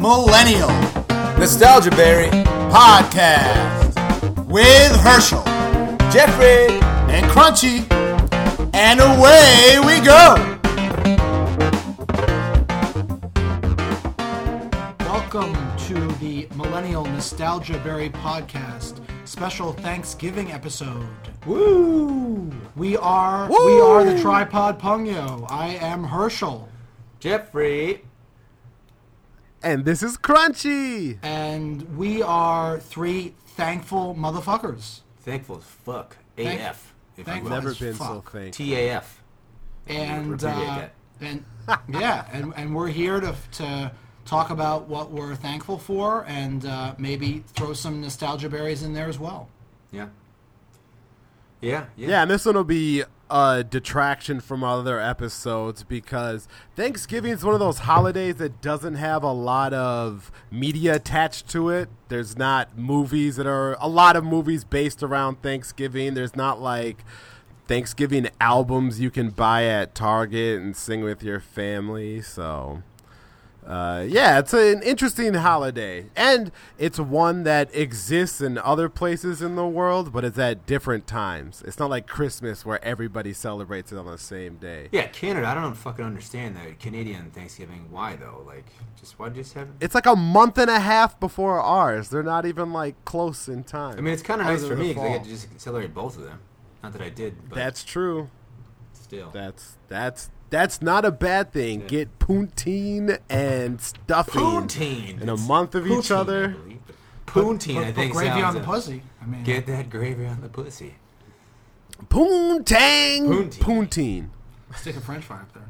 Millennial Nostalgia Berry Podcast with Herschel, Jeffrey, and Crunchy, and away we go. Welcome to the Millennial Nostalgia Berry Podcast special Thanksgiving episode. Woo! We are the Tripod Pungyo. I am Herschel. Jeffrey. And this is Crunchy. And we are three thankful motherfuckers. Thankful as fuck. AF. Thankful Never as been so fuck. thankful. TAF. And that. and we're here to talk about what we're thankful for, and maybe throw some nostalgia berries in there as well. Yeah, and this one will be a detraction from other episodes because Thanksgiving is one of those holidays that doesn't have a lot of media attached to it. There's not movies that are a lot of movies based around Thanksgiving. There's not like Thanksgiving albums you can buy at Target and sing with your family. So it's an interesting holiday, and it's one that exists in other places in the world, but it's at different times. It's not like Christmas where everybody celebrates it on the same day. Yeah, Canada, I don't fucking understand that Canadian Thanksgiving. Why though? Like, why just have it? It's like a month and a half before ours. They're not even like close in time. I mean, it's kind of nice Other for than me the because I fall. get to just celebrate both of them. Not that I did, but That's true. still. That's not a bad thing. Yeah. Get poutine and stuffing Poutine in a month of each Poutine, other. I believe. Poutine, I think. Put gravy on sounds the pussy. I mean, Get that gravy on the pussy. Poontang. Poutine. stick a French fry up there.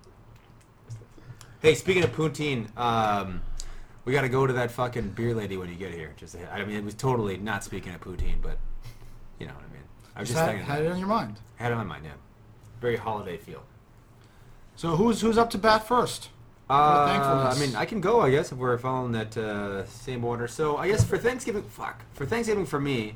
Hey, speaking of poutine, we got to go to that fucking beer lady when you get here. I mean, it was totally not speaking of poutine, but you know what I mean. I was just thinking. Had it on your mind. Had it on my mind, yeah. Very holiday feel. So who's up to bat first? For thankfulness. I mean, I can go, I guess, if we're following that same order. So, I guess for Thanksgiving, for me,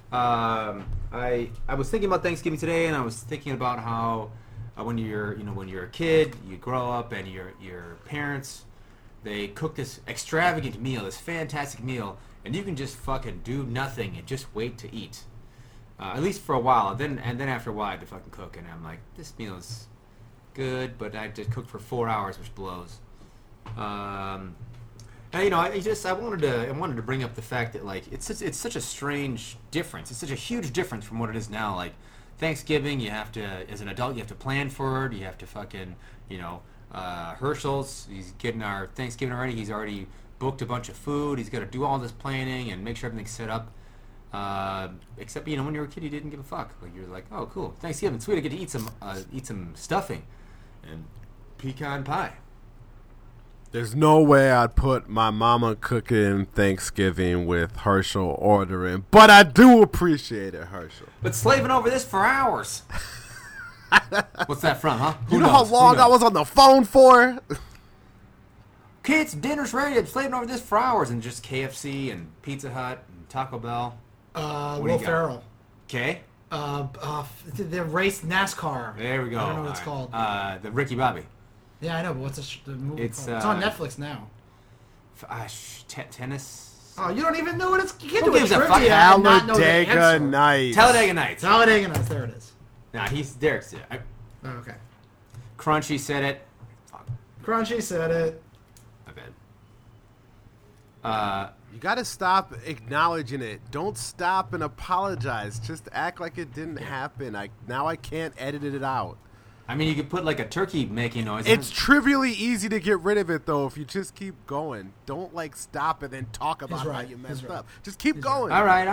I was thinking about Thanksgiving today, and I was thinking about how when you're a kid, you grow up, and your parents, they cook this extravagant meal, this fantastic meal, and you can just fucking do nothing and just wait to eat. At least for a while, and then after a while, I had to fucking cook, and I'm like, this meal is good, but I have to cook for 4 hours, which blows. And I wanted to bring up the fact that like it's such a strange difference. It's such a huge difference from what it is now. Like Thanksgiving, you have to, as an adult, you have to plan for it. You have to fucking, Herschel's, he's getting our Thanksgiving already. He's already booked a bunch of food. He's got to do all this planning and make sure everything's set up. Except when you were a kid, you didn't give a fuck. Like you're like, oh cool, Thanksgiving, sweet. I get to eat some stuffing and pecan pie. There's no way I'd put my mama cooking Thanksgiving with Herschel ordering, but I do appreciate it, Herschel. But slaving over this for hours. What's that from, huh? You know how long I was on the phone for? Kids, dinner's ready. I'm slaving over this for hours. And just KFC and Pizza Hut and Taco Bell. What do Will you got? Ferrell. Okay. The race NASCAR. There we go. I don't know what it's called. The Ricky Bobby. Yeah, I know, but what's the movie It's, called? It's on Netflix now. Tennis. Oh, you don't even know what it's. You can't Who do a gives a fuck? trivia and not know the Talladega answer. Nights. Talladega Nights. Talladega Nights. There it is. Nah, Derek's it. Oh, okay. Crunchy said it. Fuck, Crunchy said it. my bad. You gotta stop acknowledging it. Don't stop and apologize. Just act like it didn't happen. Now I can't edit it out. I mean, you could put like a turkey making noise. It's trivially easy to get rid of it, though, if you just keep going. Don't, stop and then talk about how right. you He's messed right. up. Just keep going. All right.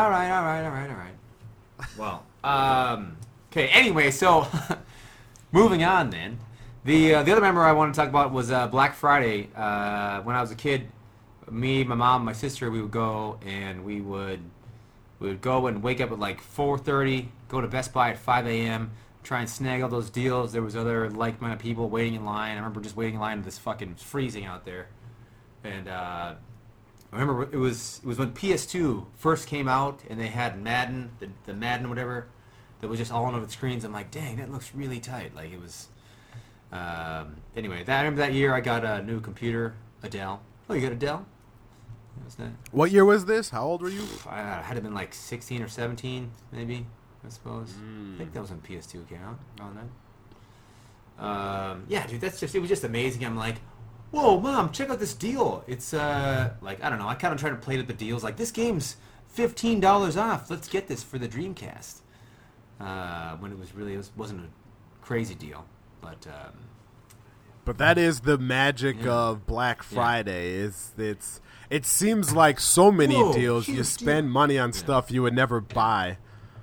Well, okay. Anyway, so moving on then. The other member I want to talk about was Black Friday. When I was a kid, me, my mom, my sister, we would go and we would go and wake up at like 4:30, go to Best Buy at 5 a.m., try and snag all those deals. There was other like-minded people waiting in line. I remember just waiting in line to this fucking freezing out there. And I remember it was when PS2 first came out and they had Madden, the Madden whatever, that was just all over the screens. I'm like, dang, that looks really tight. Like it was. Anyway, I remember that year I got a new computer, a Dell. Oh, you got a Dell? What's that? What year was this? How old were you? I had to have been like 16 or 17, maybe. I suppose. I think that was on PS2 account around that. Yeah, dude, it was just amazing. I'm like, whoa, Mom, check out this deal. It's like, I don't know. I kind of try to play at the deals. Like, this game's $15 off. Let's get this for the Dreamcast. When it wasn't a crazy deal, but that is the magic of Black Friday. It seems like so many deals. You spend money on stuff you would never buy.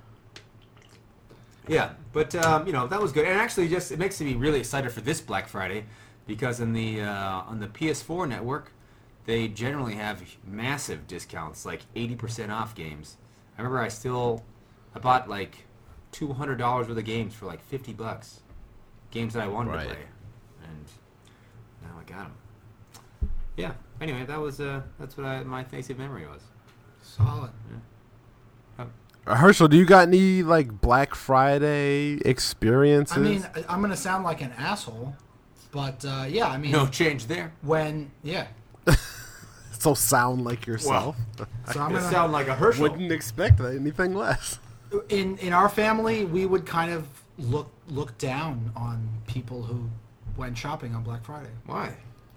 Yeah, but that was good, and actually, it makes me really excited for this Black Friday because on the PS4 network, they generally have massive discounts, like 80% off games. I remember I bought like $200 worth of games for like $50, games that I wanted to play, and now I got them. Yeah. Anyway, that's what my Thanksgiving memory was. Solid. Yeah. Herschel, do you got any like Black Friday experiences? I mean, I'm gonna sound like an asshole, but yeah, I mean, no change there. So sound like yourself. So I'm gonna sound like a Herschel. Wouldn't expect anything less. In our family, we would kind of look down on people who went shopping on Black Friday. Why?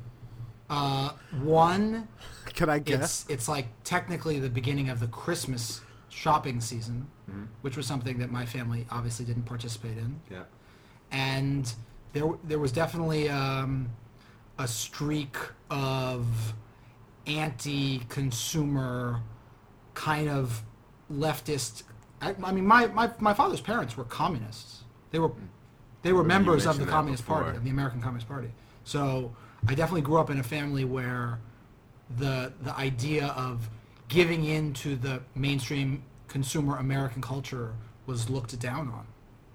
One, can I guess? It's like technically the beginning of the Christmas shopping season, which was something that my family obviously didn't participate in. Yeah. And there was definitely a streak of anti-consumer kind of leftist. I mean, my father's parents were communists. They were members of the Communist Party, of the American Communist Party. So I definitely grew up in a family where the idea of giving in to the mainstream consumer American culture was looked down on.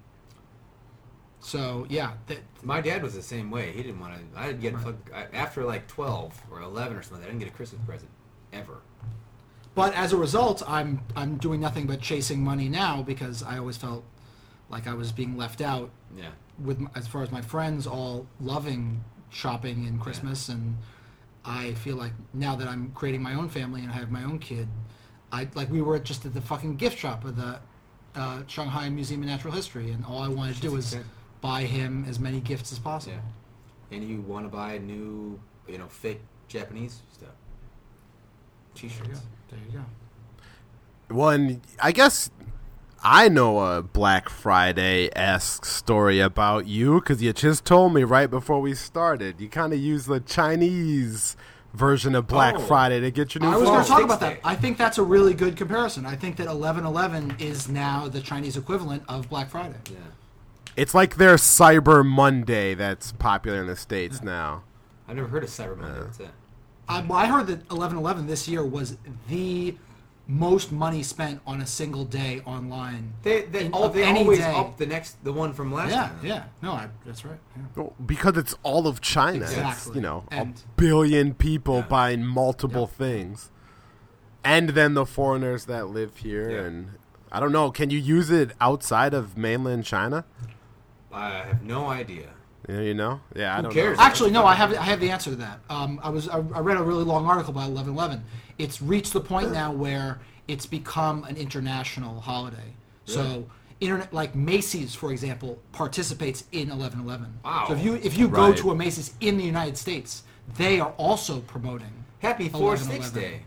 So yeah, my dad was the same way. He didn't want to. I didn't get after like 12 or 11 or something. I didn't get a Christmas present ever. But as a result, I'm doing nothing but chasing money now because I always felt like I was being left out. Yeah. As far as my friends all loving shopping in Christmas, and I feel like now that I'm creating my own family and I have my own kid, we were just at the fucking gift shop of the Shanghai Museum of Natural History, and all I wanted to do was buy him as many gifts as possible. Yeah. And you want to buy new, fake Japanese stuff. T-shirts. There you go. Well, and I guess I know a Black Friday-esque story about you because you just told me right before we started. You kind of use the Chinese version of Black Friday to get your new phone. I was going to talk about that. I think that's a really good comparison. I think that 11/11 is now the Chinese equivalent of Black Friday. Yeah. It's like their Cyber Monday that's popular in the States now. I've never heard of Cyber Monday. What's that? I heard that 11/11 this year was the most money spent on a single day online. They always up the one from last time. Yeah. No, that's right. Yeah. Well, because it's all of China. Exactly. It's, a billion people buying multiple things. And then the foreigners that live here. Yeah. And I don't know, can you use it outside of mainland China? I have no idea. Yeah, Yeah, I don't cares? know. Actually, no, I have the answer to that. I read a really long article about 11/11. It's reached the point now where it's become an international holiday. Really? So, like Macy's, for example, participates in 11/11. Wow. So if you go to a Macy's in the United States, they are also promoting Happy 4/6 Day.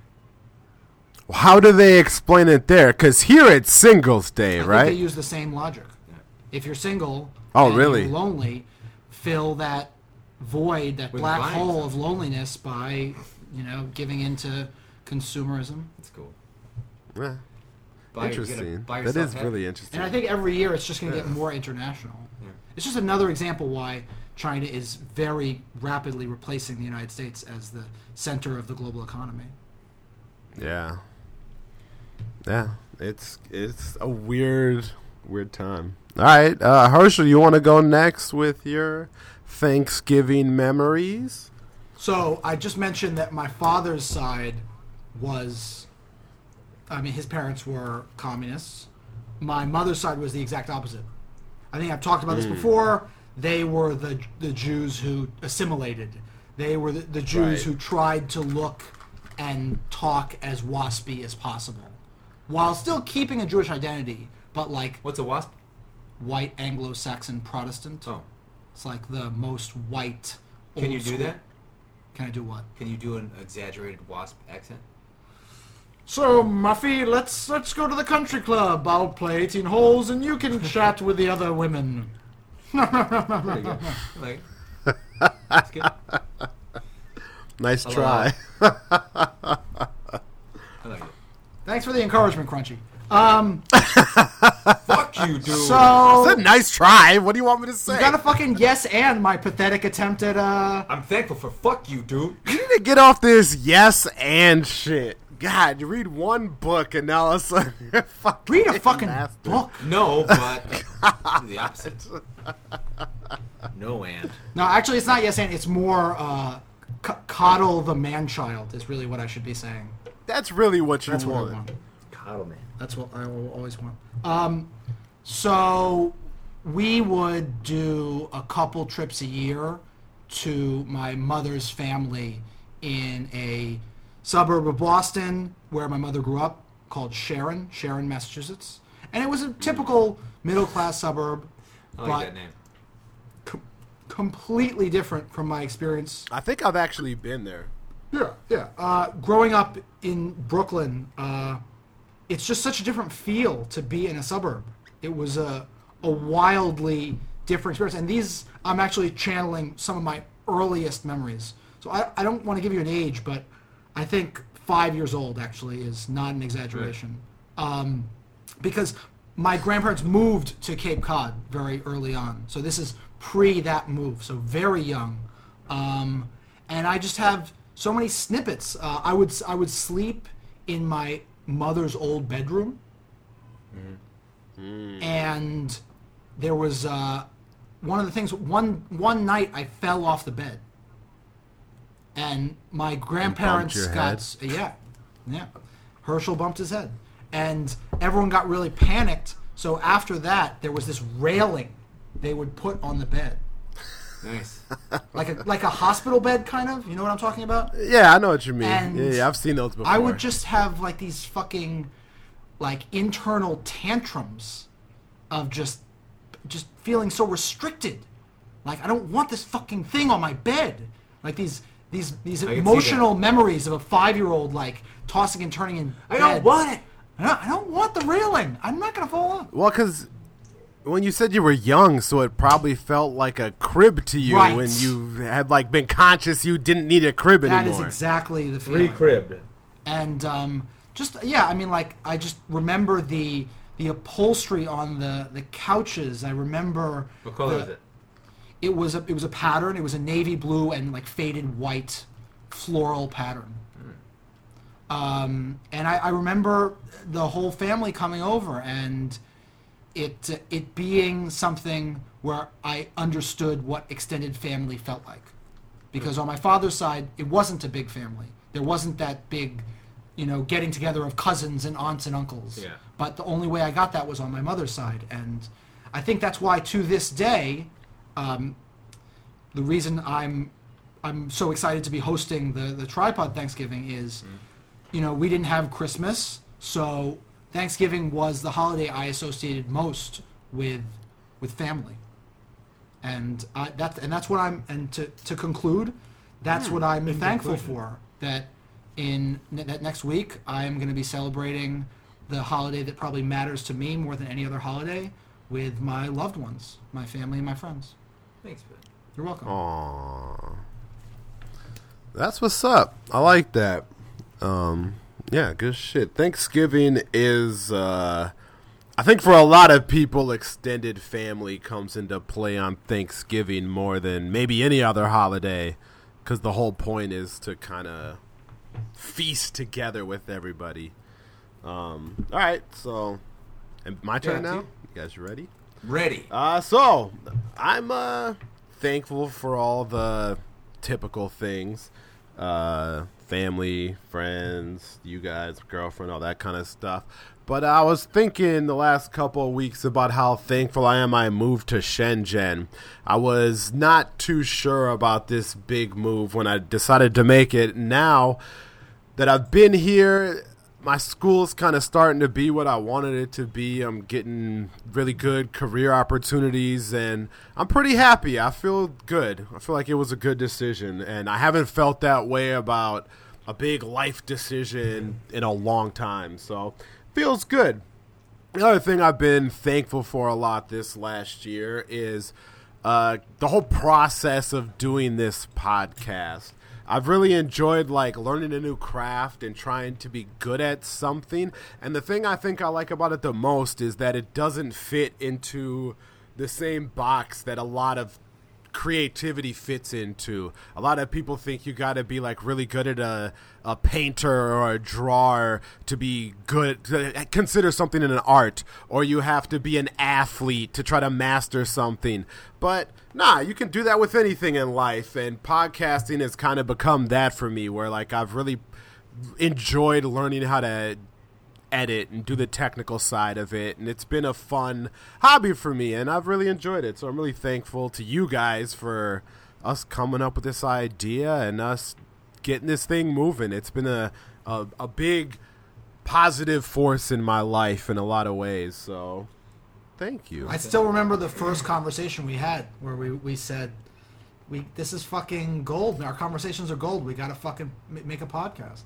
How do they explain it there? Because here it's Singles Day, I right? think they use the same logic. Yeah. If you're single and you're lonely, fill that void, that With black buying hole stuff. of loneliness by, giving into consumerism. That's cool. Yeah. Buy Interesting. That yourself is happy. really interesting. And I think every year it's just going to get more international. Yeah. It's just another example why China is very rapidly replacing the United States as the center of the global economy. Yeah. Yeah. It's a weird time. All right, Herschel, you want to go next with your Thanksgiving memories? So I just mentioned that my father's side was, his parents were communists. My mother's side was the exact opposite. I think I've talked about this before. They were the Jews who assimilated. They were the Jews Right. who tried to look and talk as waspy as possible, while still keeping a Jewish identity, but like What's a wasp? white Anglo-Saxon Protestant. Oh. It's like the most white. Can old you do school- that? Can I do what? Can you do an exaggerated wasp accent? So, Muffy, let's go to the country club. I'll play 18 holes, and you can chat with the other women. There you go. I like it. That's good. Nice Hello. try. I like it. Thanks for the encouragement, Crunchy. Fuck you, dude. So It's a nice try. What do you want me to say? you gotta fucking yes and my pathetic attempt at I'm thankful for fuck you, dude. You need to get off this yes and shit. God, you read one book and now all of a sudden you're fucking read a fucking master. book. No, but the opposite. No, and. No, actually, it's not yes and. It's more coddle the man-child is really what I should be saying. That's really what you That's what I want. want. Coddle man. That's what I will always want. So we would do a couple trips a year to my mother's family in a suburb of Boston where my mother grew up called Sharon, Massachusetts. And it was a typical middle-class suburb, I like but that name. completely different from my experience. I think I've actually been there. Yeah. Growing up in Brooklyn, it's just such a different feel to be in a suburb. It was a wildly different experience. And these, I'm actually channeling some of my earliest memories. So I don't want to give you an age, but I think 5 years old actually is not an exaggeration. Because my grandparents moved to Cape Cod very early on. So this is pre that move, so very young. And I just have so many snippets. I would sleep in my mother's old bedroom, and there was one of the things. One night I fell off the bed, and my grandparents your got yeah. Herschel bumped his head, and everyone got really panicked. So after that, there was this railing they would put on the bed. Nice. like a hospital bed, kind of. You know what I'm talking about? Yeah, I know what you mean. And Yeah, I've seen those before. I would just have like these fucking like internal tantrums of just feeling so restricted. Like I don't want this fucking thing on my bed. Like these see emotional memories of a 5-year-old like tossing and turning in I bed. don't want it. I don't want the railing. I'm not gonna fall off. Well, because when you said you were young, so it probably felt like a crib to you Right. when you had like been conscious you didn't need a crib That anymore. is exactly the feeling. Re-cribbed. And I mean, like I just remember the upholstery on the couches. I remember What color is it? It was a pattern. It was a navy blue and like faded white floral pattern. And I remember the whole family coming over and it being something where I understood what extended family felt like. Because on my father's side, it wasn't a big family. There wasn't that big, getting together of cousins and aunts and uncles. Yeah. But the only way I got that was on my mother's side. And I think that's why to this day, the reason I'm so excited to be hosting the Tripod Thanksgiving is, we didn't have Christmas, so Thanksgiving was the holiday I associated most with family, and that's what to conclude, that's what I'm thankful for. That that next week I am going to be celebrating the holiday that probably matters to me more than any other holiday with my loved ones, my family, and my friends. Thanks, Ben. You're welcome. Aww. That's what's up. I like that. Yeah, good shit. Thanksgiving is, I think for a lot of people, extended family comes into play on Thanksgiving more than maybe any other holiday, because the whole point is to kind of feast together with everybody. All right, so my turn now. you. You guys ready? Ready. So I'm thankful for all the typical things. Family, friends, you guys, girlfriend, all that kind of stuff. But I was thinking the last couple of weeks about how thankful I am I moved to Shenzhen. I was not too sure about this big move when I decided to make it. Now that I've been here, my school's kind of starting to be what I wanted it to be. I'm getting really good career opportunities, and I'm pretty happy. I feel good. I feel like it was a good decision, and I haven't felt that way about a big life decision in a long time, so feels good. The other thing I've been thankful for a lot this last year is the whole process of doing this podcast. I've really enjoyed learning a new craft and trying to be good at something. And the thing I think I like about it the most is that it doesn't fit into the same box that a lot of creativity fits into. A lot of people think you got to be really good at a painter or a drawer to be good, to consider something an art, or you have to be an athlete to try to master something. But nah, you can do that with anything in life, and podcasting has kind of become that for me, where I've really enjoyed learning how to edit and do the technical side of it, and it's been a fun hobby for me, and I've really enjoyed it. So I'm really thankful to you guys for us coming up with this idea and us getting this thing moving. It's been a big positive force in my life in a lot of ways, so thank you. I still remember the first conversation we had where we said, this is fucking gold. Our conversations are gold. We gotta fucking make a podcast.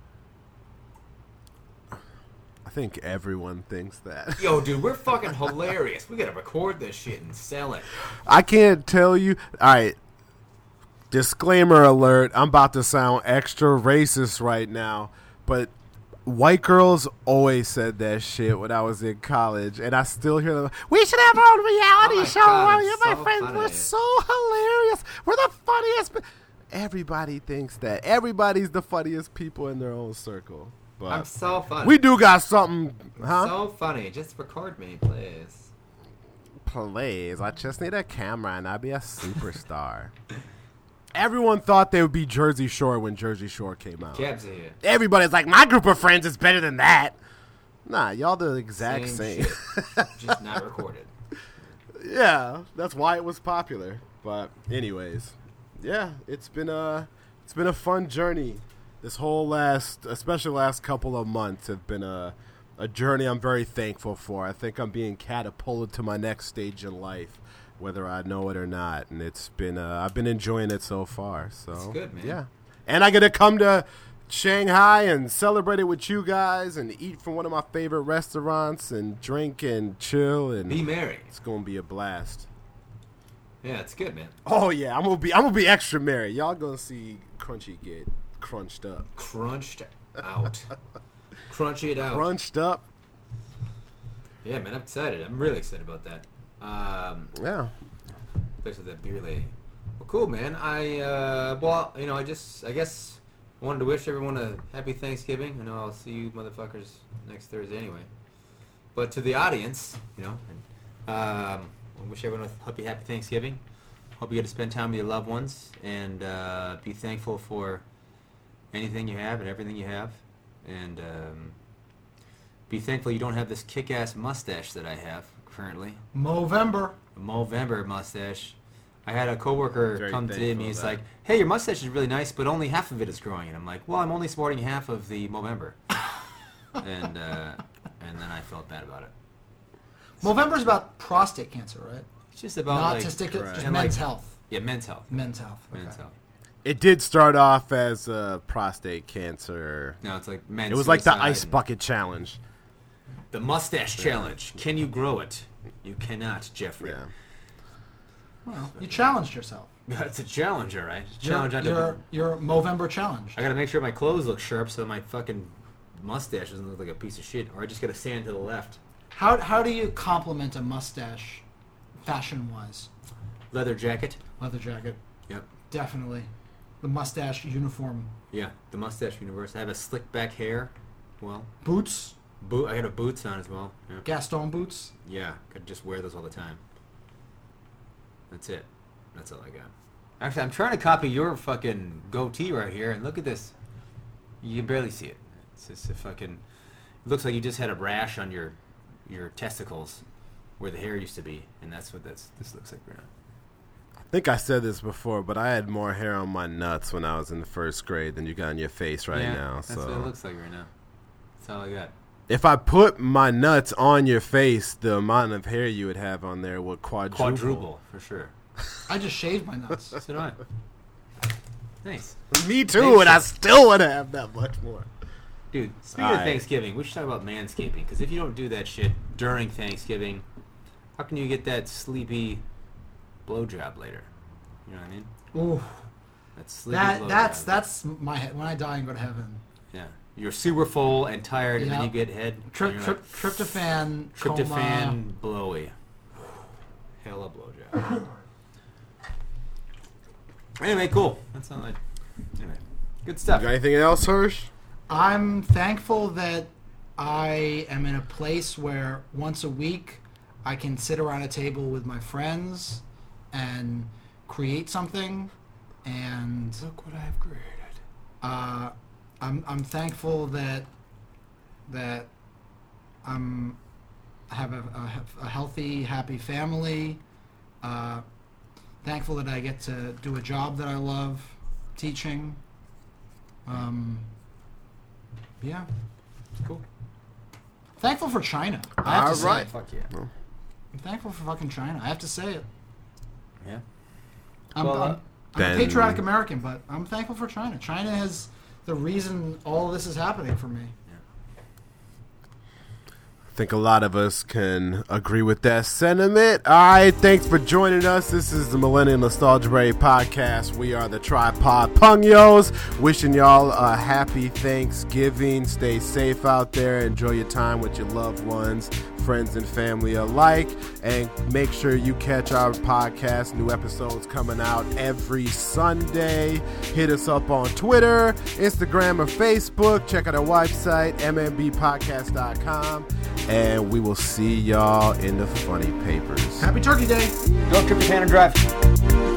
I think everyone thinks that. Yo, dude, we're fucking hilarious. We gotta record this shit and sell it. I can't tell you. All right. Disclaimer alert. I'm about to sound extra racist right now, but white girls always said that shit when I was in college, and I still hear them. We should have our own reality show. God, You, so my friends, funny. we're so hilarious. We're the funniest. Everybody thinks that. Everybody's the funniest people in their own circle. But I'm so funny. we do got something, huh? So funny. Just record me, please. Please, I just need a camera and I'll be a superstar. Everyone thought they would be Jersey Shore when Jersey Shore came out. Cabs are here. Everybody's like, my group of friends is better than that. Nah, y'all the exact same. Shit. Just not recorded. Yeah, that's why it was popular. But anyways, yeah, it's been a fun journey. This whole especially last couple of months have been a journey I'm very thankful for. I think I'm being catapulted to my next stage in life, whether I know it or not. And it's been, I've been enjoying it so far. So That's good, man. Yeah. And I get to come to Shanghai and celebrate it with you guys and eat from one of my favorite restaurants and drink and chill and Be merry. it's going to be a blast. Yeah, it's good, man. Oh yeah, I'm gonna be extra merry. Y'all gonna see Crunchy get crunched up. Crunched out. Crunch it out. Crunched up. Yeah, man, I'm excited. I'm really excited about that. Yeah. Especially that beer lady. Well, cool, man. I guess I wanted to wish everyone a happy Thanksgiving. I know I'll see you motherfuckers next Thursday anyway. But to the audience, I wish everyone a happy Thanksgiving. Hope you get to spend time with your loved ones and be thankful for anything you have and everything you have. And be thankful you don't have this kick-ass mustache that I have currently. Movember. A Movember mustache. I had a coworker Very come to me and thankful he's of that. like, "Hey, your mustache is really nice, but only half of it is growing." And I'm like, "Well, I'm only sporting half of the Movember." and then I felt bad about it. Movember's about prostate cancer, right? It's just about Not like, testicular, Correct. just And, men's like, health. yeah, men's health. Men's health. Men's okay. health. It did start off as prostate cancer. No, it's like men's. It was like the suicide ice and bucket challenge. The mustache challenge. Can you grow it? You cannot, Jeffrey. Yeah. Well, you challenged yourself. It's a challenge, all right. Challenge. Your Movember challenge. I gotta make sure my clothes look sharp so my fucking mustache doesn't look like a piece of shit, or I just gotta stand to the left. How do you compliment a mustache, fashion-wise? Leather jacket. Leather jacket, Yep. definitely. The mustache uniform. Yeah, the mustache universe. I have a slick back hair. Well, Boots, I got a boots on as well. Yeah. Gaston boots. Yeah, could just wear those all the time. That's it. That's all I got. Actually, I'm trying to copy your fucking goatee right here, and look at this. You can barely see it. It's just a fucking... looks like you just had a rash on your testicles where the hair used to be, and that's what this looks like right now. I think I said this before, but I had more hair on my nuts when I was in the first grade than you got on your face right now. That's what it looks like right now. That's all I got. If I put my nuts on your face, the amount of hair you would have on there would quadruple. For sure. I just shaved my nuts. So do I. Nice. Me too, and I still would have that much more. Dude, speaking of Thanksgiving, we should talk about manscaping, because if you don't do that shit during Thanksgiving, how can you get that sleepy blowjob later? You know what I mean? Ooh. That sleepy blowjob. That's my head. When I die and go to heaven. Yeah. You're super full and tired, and then you get head. Tryptophan, Tryptophan, blowy. Hella blowjob. Anyway, cool. That's not like. Anyway, good stuff. Got anything else, Hirsch? I'm thankful that I am in a place where once a week I can sit around a table with my friends and create something. And look what I've created. I'm thankful that I have a healthy, happy family. Thankful that I get to do a job that I love, teaching. Yeah. Cool. Thankful for China. I have to say it. Fuck yeah. I'm thankful for fucking China. I have to say it. Yeah. I'm a patriotic American, but I'm thankful for China. China is the reason all this is happening for me. I think a lot of us can agree with that sentiment. All right, thanks for joining us. This is the Millennial Nostalgia Berry Podcast. We are the Tripod Pungos. Wishing y'all a happy Thanksgiving. Stay safe out there. Enjoy your time with your loved ones, friends, and family alike. And make sure you catch our podcast. New episodes coming out every Sunday. Hit us up on Twitter, Instagram, or Facebook. Check out our website, mmbpodcast.com. And we will see y'all in the funny papers. Happy Turkey Day. Go Tryptophan and drive.